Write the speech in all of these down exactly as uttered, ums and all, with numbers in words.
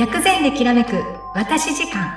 薬膳できらめく私時間。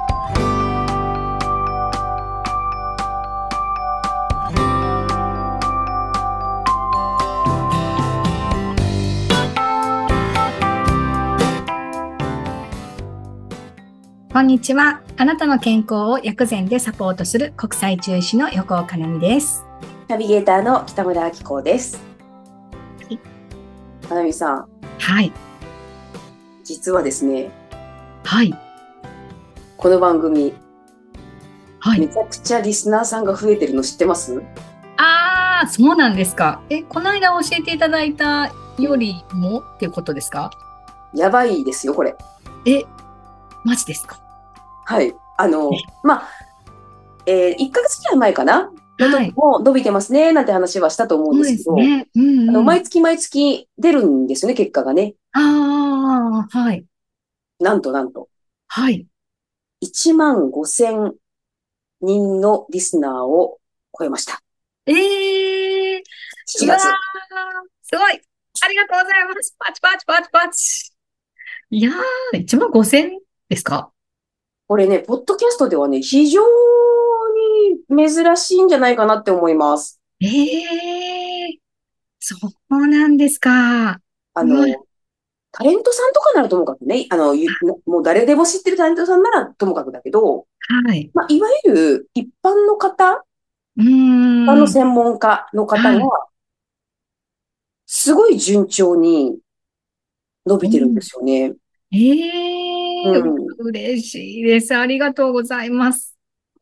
こんにちは。あなたの健康を薬膳でサポートする国際中医師の横尾かなみです。 ナビゲーターの北村明子です。 はい、 かなみさん。 はい。 実はですね。 はい。 この番組、 はい。 めちゃくちゃリスナーさんが増えてるの知ってます？ ああ、そうなんですか。え、この間教えていただいたよりもっていうことですか？ やばいですよ、これ。 え、マジですか？ はい。あの、 えまあ、えー、いっかげつくらい前かなのはい。 時も伸びてますね、なんて話はしたと思うんそうでですけど、 すね。うんあの、 うん。 毎月毎月出るんですよね、結果がね。 ああ、はい。 なんとなんと。 はい。 いちまんごせんにんのリスナーを超えました。 ええー、 7 うわー、 月。 すごい。ありがとうございます。パチパチパチパチ。いやー、いちまんごせんですか？ これね、ポッドキャストではね、非常に珍しいんじゃないかなって思います。 ええー、そうなんですか。うわ、 あの、タレントさんとかならともかくね、あの、ゆもう誰でも知ってるタレントさんならともかくだけど、 はい。 まあ、いわゆる一般の方、 うー一般のん。 専門家の方が、 はい。 すごい順調に伸びてるんでうん。 すよね。 ええー、 うん。 嬉しいです。ありがとうございます。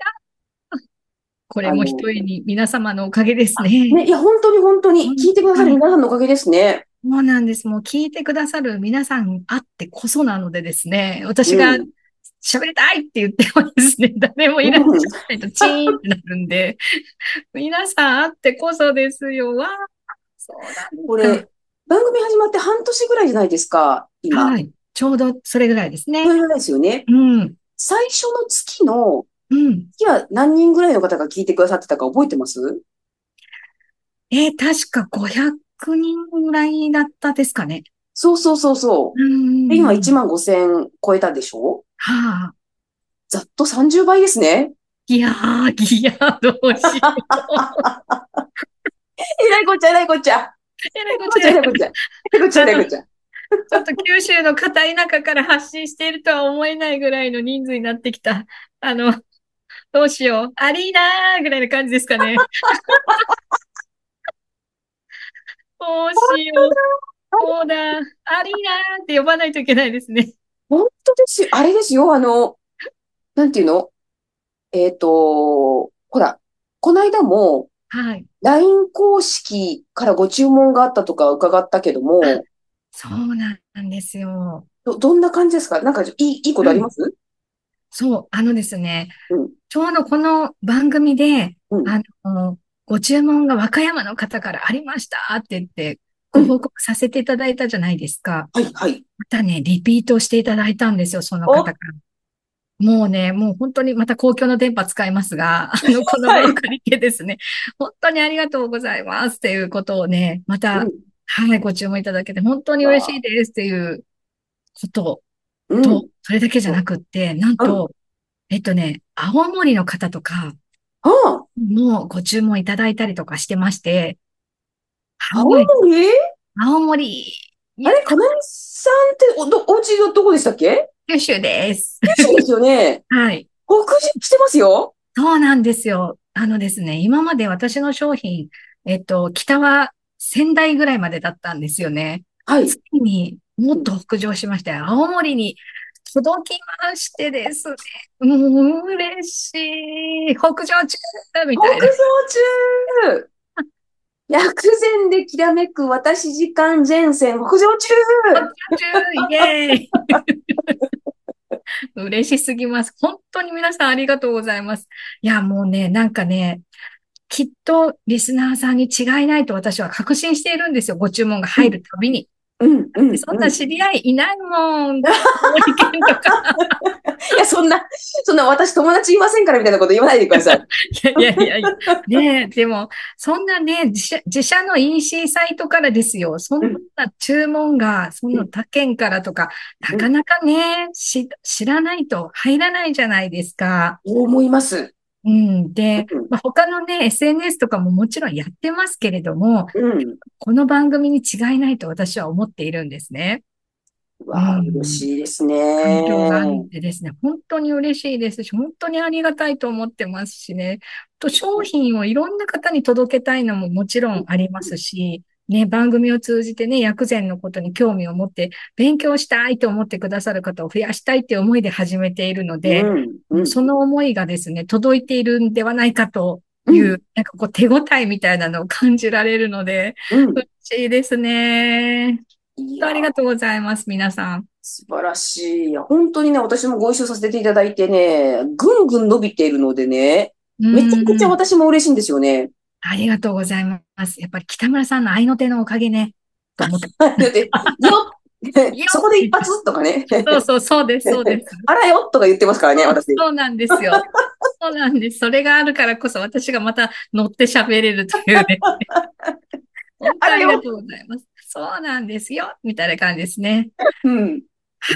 これも一あの、 重に皆様のおかげですね。 ね、いや、本当に本当に、 うん、 聞いてくださるはい。 皆さんのおかげですね。 そうなんです。もう聞いてくださる皆さんあってこそなのでですね、 う私がん。 喋りたいって言ってもですね、誰もいらっしうん。 ゃらないとチーンってなるんで、皆さんあってこそですよ。わあ、そうなんですか。 これ、番組始まって半年ぐらいじゃないですか、今。 はい。ちょうどそれぐらいですね。 それぐらいですよね。 うん。 最初の月の、 うん。 月は何人ぐらいの方が聞いてくださってたか覚えてます？ えー確かごひゃくにんぐらいだったですかね。 そうそうそうそうんうう。で、今1 んうん。 万ごせん超えたでしょ？ はあ。 ざっとさんじゅうばいですね。 いやー、いやー、どうしよう。 えらいこっちゃ、えらいこっちゃ。 えらいこっちゃ。 こっちゃ、えらいこっちゃ。えらいこっちゃ、えあの、 らいこっちゃ。 ちょっと九州の片田舎から発信しているとは思えないぐらいの人数になってきた。あの、どうしよう。アリーナーぐらいな感じですかね。どうしよう。そうだ。アリーナーって呼ばないといけないですね。 本当ですよ。あれですよ。あの、なんていうの？えっと、ほら、この間もはい。 ライン 公式からご注文があったとか伺ったけどあ、 も、 そうなんですよ。 ど、どんな感じですか？なんかいい、いいことあはい。 ります？ そう、あのですね、 うん、 ちょうどこの番組で、 うん、 あの、ご注文が和歌山の方からありましたって言って、 うん。 ご報告させていただいたじゃないですか。 はい、はい。 またね、リピートしていただいたんですよ、そのお、 方から。もうね、もう本当にまた公共の電波使いますが、あの、この場はい。 を借りてですね、本当にありがとうございますっていうことをね、また、 うん。 はい、ご注文いただけて本当に嬉しいわあ、 ですっていうことと、 うん。 それだけじゃなくって、なんうん。 と、えっとね、青森の方とかああ、 もご注文いただいたりとかしてまして、青青森、 森。 青森、や、 あれ、かなみさんってお、ど、お家のどこでしたっけ？ 九州です。 九州ですよね。 はい。 北上してますよ。 そうなんですよ。あのですね、今まで私の商品、えっと、北は仙台ぐらいまでだったんですよね。 はい。 次にもうん。 っと北上しまして、青森に届きましてですね。もう嬉しい。北上中み北たいな。 上中。薬膳できらめく私時間前線北上北中。 上中イエーイ嬉しすぎます。本当に皆さんありがとうございます。いや、もうね、なんかね、きっとリスナーさんに違いないと私は確信しているんですよ。ご注文が入るたびに。 うん、うん、 そんなうん。 知り合いいないもん。青森県とか。 いや、そんな、そんな私友達いませんからみたいなこと言わないでください。 いやいやいやいや。ねえ、でも、そんなね、自社、自社の イーシー サイトからですよ。そんうん、 な注文が、そうん、 の他県からとか、なうん。 かなかね、し、知らないと入らないじゃないですか。 そう思います。 うん。で、 うん、 まあ、他のね、エスエヌエス とかももちろんやってますけれども、 うん。 この番組に違いないと私は思っているんですね。うわあ、嬉ん。 しいです反響があっね。 てですね、本当に嬉しいですし、本当にありがたいと思ってますしね。と商品をいろんな方に届けたいのももちろんありますし、ね、番組を通じてね、薬膳のことに興味を持って勉強したいと思ってくださる方を増やしたいっていう思いで始めているので、 うん、うん、 その思いがですね、届いているんではないかとうん、 いう、なんかこう手応えみたいなのを感じられるので、 うん。 嬉しいですね。本いやー、 当ありがとうございます、皆さん。 素晴らしい。いや、本当にね、私もご一緒させていただいてね、ぐんぐん伸びているのでね、 うめちゃくちゃん。 私も嬉しいんですよね。 ありがとうございます。やっぱり北村さんの愛の手のおかげね、と思って。 で、よっ、 よそこで一って発とかね。 そうそう、そうです、そうです。 あらよとか言ってますからね、 そう、 私。 そうなんですよ。そうなんです。それがあるからこそ私がまた乗って喋れるというね。本当ありがとあらよ。 うございます。そうなんですよ。みたいな感じですね。 うん。 はい。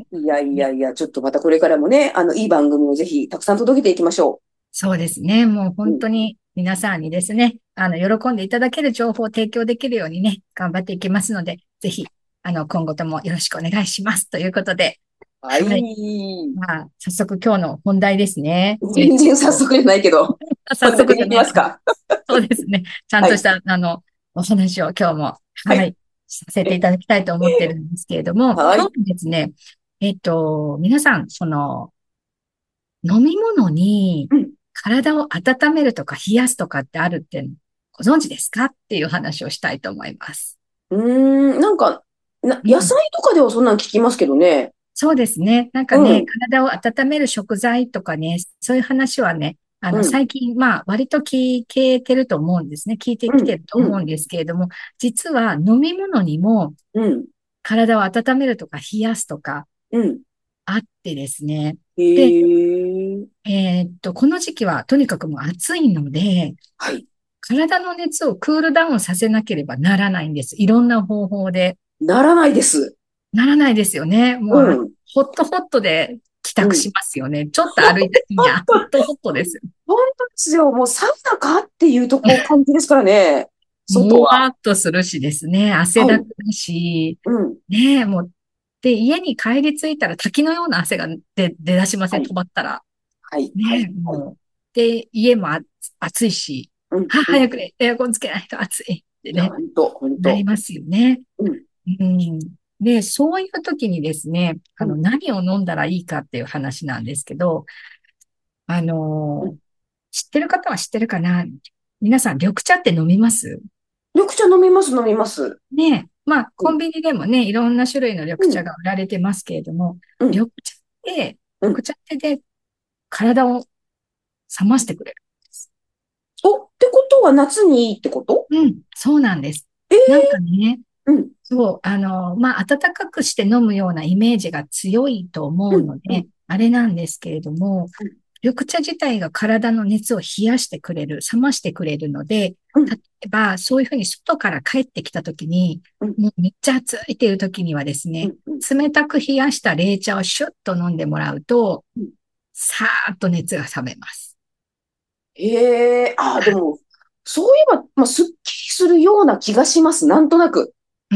いやいやいや、ちょっとまたこれからもね、あの、いい番組をぜひたくさん届けていきましょそうですね。もうう。うん。 本当に皆さんにですね、あの、喜んでいただける情報を提供できるようにね、頑張っていきますので、ぜひ、あの、今後ともよろしくお願いします。ということで、 ははい。 い。 まあ、早速今日の本題ですね。えっ全然早と、 速じゃないけど、 早本題に行速じゃない。 きますか。 そうですね。ちゃんはい。 とした、あの、お話を今日も、 はい。 はい、させていただきたいと思ってるんですけれども、 はい。 今日ですね、えっと、皆さん、その、飲み物にうん。 体を温めるとか冷やすとかってあるってご存知ですかっていう話をしたいと思います。 うーん、なんか、な、 うん。 野菜とかではそんなん聞きますけどね。 そうですね。なんかね、 うん、 体を温める食材とかね、そういう話はね、あの、 うん、 最近、まあ、割と聞けてると思うんですね。聞いてうん、 きてるとうん、 思うんですけれども、実は飲み物にもうん、 体を温めるとか冷やすとかうん。 あってですね。 へで、 え。 えーっと、この時期はとにかくもう暑いので、 はい。 体の熱をクールダウンさせなければならないんです。いろんな方法で。 ならないです。 ならないですよね。もう、 うあん、 ホットホットで帰うん。 宅しますよね。ちょっと歩いた日には、ホットホットですよ。 本当ですよ。もうサウナかっていうとこ感じですからね。外は。 もわっとするしですね。汗はい。 だくだし、 うん。 ねえ、もう、で、家に帰り着いたら滝のような汗が出、出だしません、 はい。 止まったら。 はい。はい。 ねえ、 はい。 もう。で、家もあ暑いし、 うん。 は、 うん。 早くね、エアコンつけないと暑いっていや、 ね、 本当、本当。 なりますよね。 うん。 うん。で、そういう時にですね、あの、 うん。 何を飲んだらいいかっていう話なんですけど、あうん。 のー知ってる方は知ってるかな。皆さん、緑茶って飲みます？ 緑茶飲みます、飲みます。 ね。まあ、 うん。 コンビニでもね、いろんな種類の緑うん。 茶が売られてますけれども、 うん。 緑茶って、 うん。 緑茶ってで体を冷ましてくれるんです。 お、ってことは夏にいいってこと？ うん、そうなんです。 えなんえかね、 ー。うん。 そう、あの、まあ、暖かくして飲むようなイメージが強いと思うん。 うので、 うん。 あれなんですけれども、 うん。 緑茶自体が体の熱を冷やしてくれる、冷ましてくれるので、 うん。 例えば、そういうふうに外から帰ってきたときに、 うん。 もうめっちゃ暑いっていうときにはですね、 うん。うん。 冷たく冷やした冷茶をシュッと飲んでもらうと、 うん。 さーっと熱が冷めます。 へえ、ああ、でも、そういえば、まあ、すっきりするような気がします。なんとなく。 うん。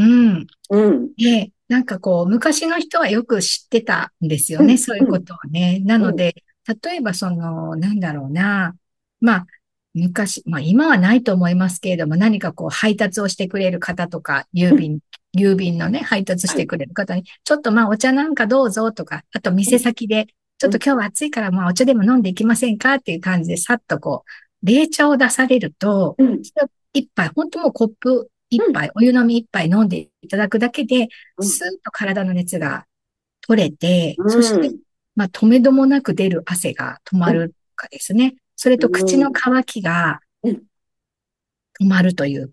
うん。 で、なんかこう、昔の人はよく知ってたんですよね。 うん。 そういうこうん。 とをね。なうん。 ので、例えばその、なんだろうな。まあ、昔、まあ今はないと思いますけれども、何かこう配達をしてくれる方とか、郵うん。 便、郵便のね、配達しはい。 てくれる方に、ちょっとまあお茶なんかどうぞとか、あとうん。 店先で、ちょっうん。 と今日は暑いからまあお茶でも飲んでいきませんかっていう感じで、さっとこう、冷茶を出されると、 うん。 それを一杯、本当もうコップ一うん。 杯、お湯飲み一杯飲んでいただくだけで、 うん。 スーッと体の熱が取れて、そして、 うん。 まあ、止めどもなく出る汗が止まうん。 るとかですね。それと口のうん。 渇きが止まるというか、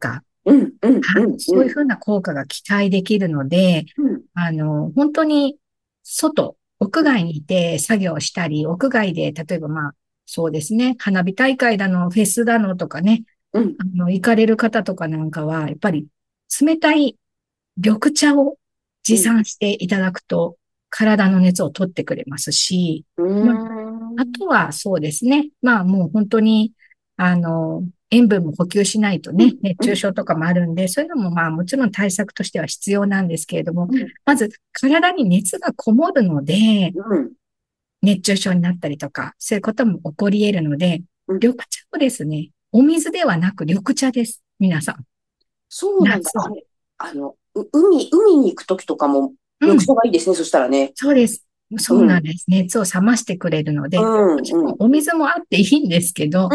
うん、うん、うん、 そういうふうな効果が期待できるので、 うん、 あの、本当に外、屋外にいて作業したり、屋外で、例えばまあ、そうですね、花火大会だの、フェスだのとかね、 うん、 あの、行かれる方とかなんかは、やっぱり冷たい緑茶を持うん、 参していただくと、体の熱を取ってくれますし、 うまあ、 ーん、 あとはそうですね。まあもう本当に、あの、塩分も補給しないとね、 うん、 熱うん、 中症とかもあるんで、そういうのもまあもちろん対策としては必要なんですけれども、 うん、 まず体に熱がこもるので、 うん、 熱中症になったりとか、そういうことも起こり得るので、 うん。 緑茶をですね、お水ではなく緑茶です。皆さん。 そうなんだ。 夏は。 あれ、あの、う海、海に行くときとかも、緑うん。 茶がいいですね、そしたらね。 そうです。 うそうなんん、 です。熱を冷ましてくれるのうで、もん、うん、 ちろんお水もあっていいんですけど、 うん、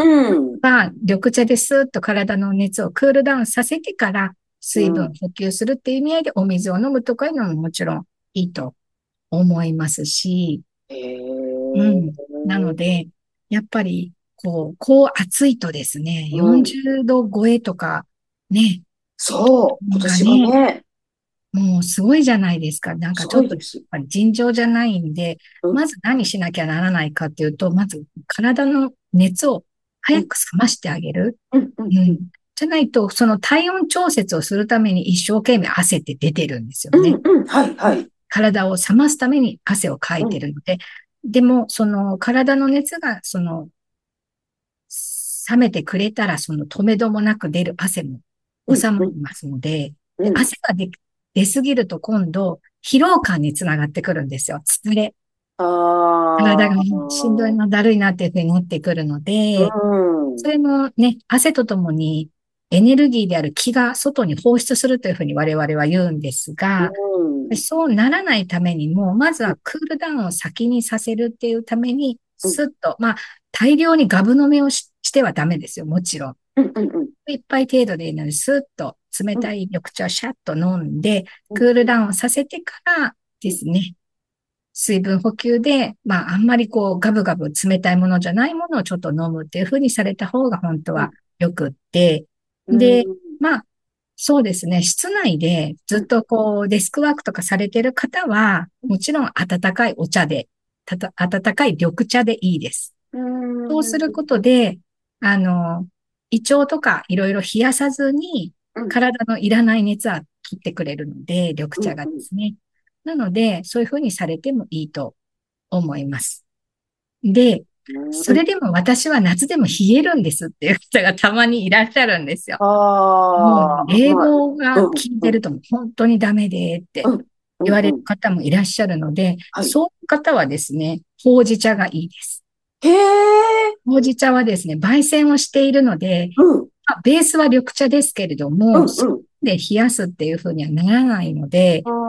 まあ、緑茶でスーッと体の熱をクールダウンさせてからう水分ん。 補給するっていう意味合いでお水を飲むとかいうのももちろんいいと思いますし、 へうん。 え、 なので、やっぱり、こう、こう暑いとですね、 うん。 よんじゅうど超えとか、ね、 そう、今年はがね、 ね、 もうすごいじゃないですか。なんかすちょっと、やっごいです。 ぱり尋常じゃないんで、 うん、 まず何しなきゃならないかっていうと、まず体の熱をうん、 早く冷ましてあげる。 うん、うん、うん、 うん。じゃないと、その体温調節をするために一生懸命汗って出てるんですよね。 うん、うん、はい、はい。 体を冷ますために汗をかいてうん、 るので、でも、その体の熱が、その、冷めてくれたら、その止めどもなく出る汗もうん、 収まうん、 りますので、で、 うん。 汗が出、出すぎると今度、疲労感につながってくるんですよ。疲れ。体がああ、 しんどいな、だるいなっていうふうになってくるのうで、そん、 れもね、汗とともにエネルギーである気が外に放出するというふうに我々は言うんですうが、 ん、 そうならないためにも、まずはクールダウンを先にさせるっていうために、 うん、 スッと、まあ、大量にガブ飲みをし、してはダメですよ、もちろん。 うん、うん、うん、 一杯程度でいいので、スッと冷うん、 たい緑茶をシャッと飲んで、 うん、 クールダウンさせてからですね、水分補給で、まあ、あんまりこう、ガブガブ冷たいものじゃないものをちょっと飲むっていう風にされた方が本当はよくって、 うで、 ん、 まあ、そうですね、室内でずっとこう、デスクワークとかされてる方は、もちろん温かいお茶で、たた、温かい緑茶でいいです。 うん、 そうすることで、あの、胃腸とかいろいろ冷やさずに、 うん、 体のいらない熱は取ってくれるので、緑うん、 茶がですね。なので、そういうふうにされてもいいと思います。で、それでも私は夏でも冷えるんですっていう方がたまにいらっしゃるんですよ。もうああ、 冷まあ、 房が効うん、うん、 いてると本当にダメでってうん、うん、 言われるうん、 方もいらっしゃるので、 はい。 そういう方はですね、ほうじ茶がいいです。 へえ、 ほうじ茶はですね、焙煎をしているので、 うん、 まあ、ベースは緑茶ですけれども、 うん、うん、 で冷やすっていうふうにはならないので、 うん、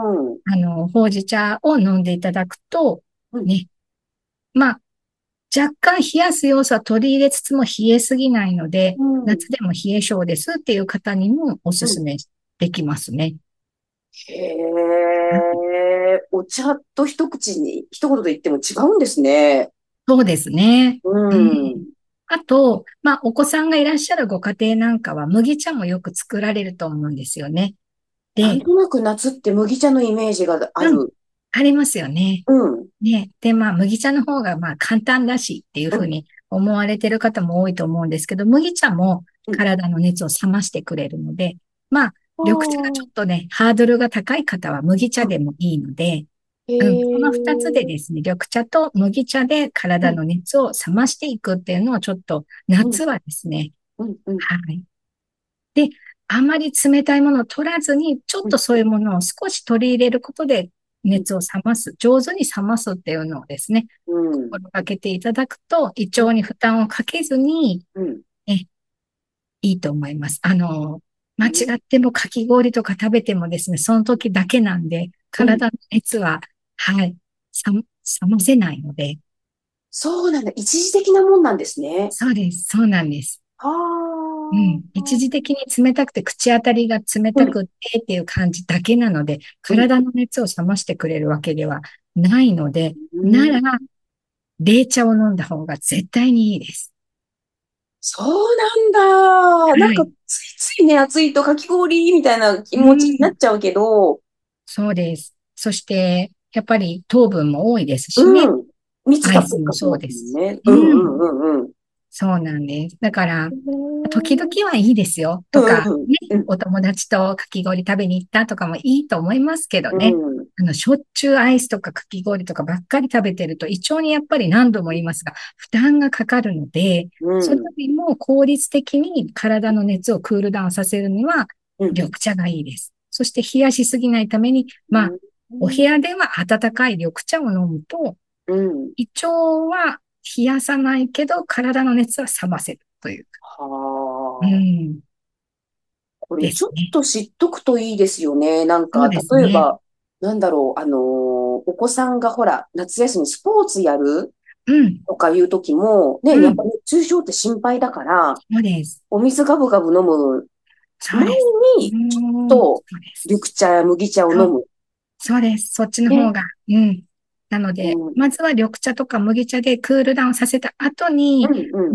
あの、ほうじ茶を飲んでいただくと、 うん、 ね、まあ、若干冷やす要素は取り入れつつも冷えすぎないので、 うん、 夏でも冷え性ですっていう方にもおすうん。 すめできますね。 へえ、お茶と一口に、一言で言っても違うんですね。 そうですね。 ううん。 ん。 あと、まあ、お子さんがいらっしゃるご家庭なんかは麦茶もよく作られると思うんですよね。で、 なんとなく夏って麦茶のイメージがあうん。 る。 ありますよね。 うん、 ね。で、まあ、麦茶の方がまあ簡単だしっていううん、 ふうに思われてる方も多いと思うんですけど、麦茶もうん。 体の熱を冷ましてくれるので、まあ、 あ緑茶がちょっあ、 とね、ハードルが高い方は麦茶うん。 でもいいので、 へうん、この二つでえ、 ですね、緑茶と麦茶で体うん、 の熱を冷ましていくっていうのをちょっとうん、 夏はですね、 うん、うん、 はい。で、あまり冷たいものを取らずに、ちょっうん、 とそういうものを少し取り入れることでうん、 熱を冷ます、上手に冷ますっていうのをですね、 うん、 心がけていただくと、胃腸に負担をかけずに、 うん、 ね、いいと思います。あの、間違うん。 ってもかき氷とか食べてもですね、その時だけなんで、 うん。 体の熱は、はい、冷、冷ませないので、 そうなんだ。一時的なもんなんですね。 そうです。そうなんです。 はあ。 うん。一時的に冷たくて口当たりが冷うん、 たくってっていう感じだけなので、 うん、 体の熱を冷ましてくれるわけではないので、 うん。 なら、冷茶を飲んだ方が絶対にいいです。 そうなんだ。なんか、 はい。 ついついね、暑いとかき氷みたいな気う持ちになっん。 ちゃうけど、 そうです。そして、やっぱり糖分も多いですしね。 うん。蜜たっぷりアイスもかけますそうです。 もんね。 ううんうん。 んうんうん。 そうなんです。だから、 へ時々 ーはいいですよ。とか、 うんうんね、 うんお友達とかき氷食べに行ったとかもいいと思いますけどうね。 んあの、しょっちゅうアイスとかかき氷とかばっかり食べてると胃腸にやっぱり何度も言いますが、負担がかかるので、それようんりも効率的に体の熱をクールダウンさせるには、 うん緑茶がいいです。そして冷やしすぎないために、まあ、お部屋では温かい緑茶を飲むと、 うん胃腸は冷やさないけど、体の熱は冷ませるという。うはあ。 ん。 これちょっですね。 と知っとくといいですよね。なんか、 そうですね。 例えば、なんだろう、あのーお子さんがほら、夏休みスポーツやるうん。 とかいう時も、ね、 うん。 やっぱり熱中症って心配だから、 そうです。 お水ガブガブ飲む前そうです。うに、ちょっーん。 とそうです。 緑茶や麦茶をそう。 飲む。 そうです。そっちの方ね。 が。うん。なので、 うん、うん、 まずは緑茶とか麦茶でクールダウンさせた後に、 うん、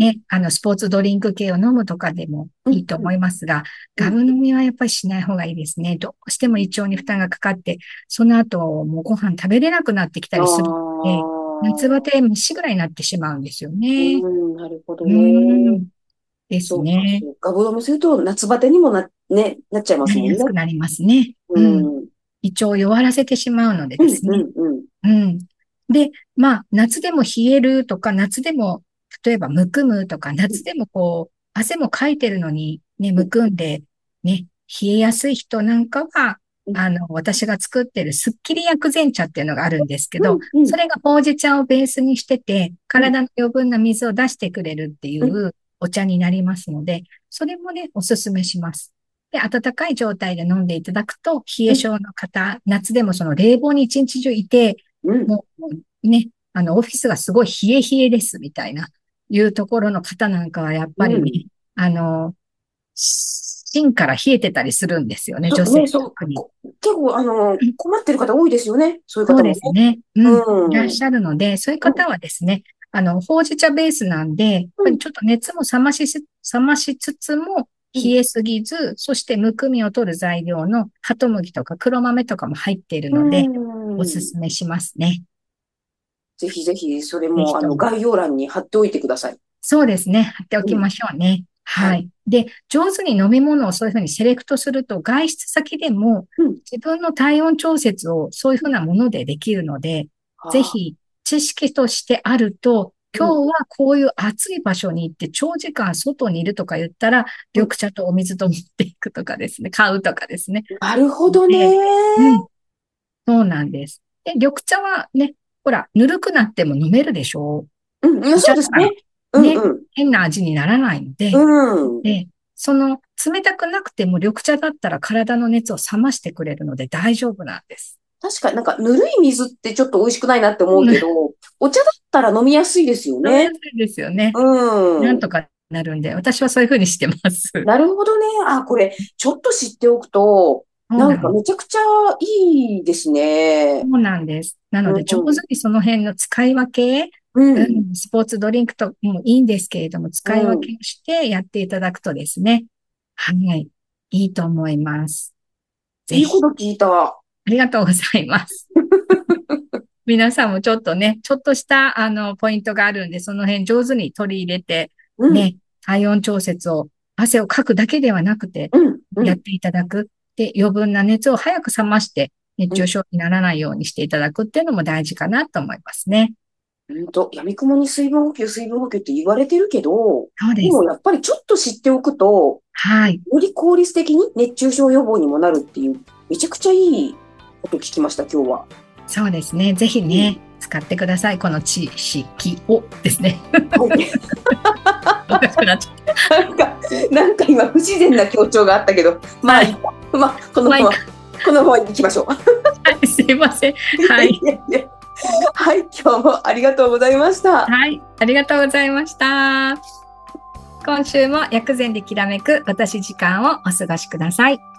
ね、あの、スポーツドリンク系を飲むとかでもうん、 いいと思いますが、 うん。 ガブ飲みはやっぱりしない方がいいですね。どうしても胃腸に負担がかかって、その後もうご飯食べれなくなってきたありするので、夏バあ、 テ虫ぐらいになってしまうんですよね。 うん、なるほどうーね。 ん。ですそうか、 ね。 そうか。ガブ飲みすると夏バテにもな、ね、なっちゃいまなりすもんね。 やすくなりますね。 ううん。 ん、 胃腸を弱らせてしまうのでうん、 ですね。 うん、うん。 うん。で、まあ、夏でも冷えるとか、夏でも、例えばむくむとか、夏でもこう、汗もかいてるのにね、 うん、 むくんで、ね、冷えやすい人なんかは、 うん、 あの、私が作ってるスッキリ薬膳茶っていうのがあるんですけど、 うん、うん、 それがほうじ茶をベースにしてて、 うん、 体の余分な水を出してくれるっていうん、 うお茶になりますので、それもね、おすすめします。で、温かい状態で飲んでいただくと、冷うん、 え性の方、夏でもその冷房に一日中いて、 うん。 もうね、あの、オフィスがすごい冷え冷えですみたいな、いうところの方なんかはやっぱりね、 うんあの、芯から冷えてたりするんですよね、 そう、ね、 女性そう、 特に。 こ結構、あの、困ってる方多いですよね。そういうそう方もね。 ですね。うん。いらっうん、うん、 しゃるので、そういう方はですね、あの、ほうじ茶ベースなんで、やっぱりちょっと熱も冷ましす、冷ましつつも、 うん、 冷えすぎず、そしてむくみを取る材料のハトムギとか黒豆とかも入っているうので、おすん。 すめしますね。 ぜひぜひ、それも、あの、 ぜひとも。 概要欄に貼っておいてください。 そうですね。貼っておうん、 きましょうね。 はい。 はい。で、上手に飲み物をそういうふうにセレクトすると、外出先でもうん。 自分の体温調節をそういうふうなものでできるので、ぜああ、 ひ知識としてあると、 うん、 今日はこういう暑い場所に行って長時間外にいるとか言ったら、 うん。 緑茶とお水と持っていくとかですね、買うとかですね。 なるほどね。 で、うん、そうなんです。で、緑茶はね、ほら、ぬるくなっても飲めるでしょうん、いやう。お茶だから。 そうですね。うん、 ね、 うん、 変な味にならないのうで、 ん。 で、その冷たくなくても緑茶だったら体の熱を冷ましてくれるので大丈夫なんです。 確かになんか、ぬるい水ってちょっと美味しくないなって思ううん、 けど、お茶だったら飲みやすいですよ飲みやね。 すいですよね。なうん。 んとかなるんで、私はそういうふうにしてます。 なるほどね。あ、これ、ちょっと知っておくと、なんかそうなんです。 めちゃくちゃいいですね。 そうなんです。なので、上手うん、 にその辺の使い分け、 うん、 うん、スポーツドリンクともいいんですけれども、 う使い分ん。 けをしてやっていただくとですね、はい、いいと思います。ぜひ。 いいこと聞いた。 ありがとうございます。皆さんもちょっとね、ちょっとした、あの、ポイントがあるんで、その辺上手に取り入れて、 うん、 ね、体温調節を、汗をかくだけではなくて、 うん、うん、 やっていただく。で、余分な熱を早く冷まして、熱うん。 中症にならないようにしていただくっていうのも大事かなと思いますね。 うんと、やみくもに水分補給、水分補給って言われてるけど、 そうです。 でもやっぱりちょっと知っておくと、 はい。 より効率的に熱中症予防にもなるっていう、めちゃくちゃいいこと聞きました、今日は。 そうですね。ぜひうん。 ね、使ってください。この知識をですね。 はい。 おかしくなっちゃっなんか、なんか今不自然な強調があったけど、 た。はい。 まあいいか。まあ、このまあいいか。 まま、このまま行きましょう。 はい。すいません。 いやはい。 いやいや。はい、今日もありがとうございました。 はい。ありがとうございました。今週も薬膳できらめく私時間をお過ごしください。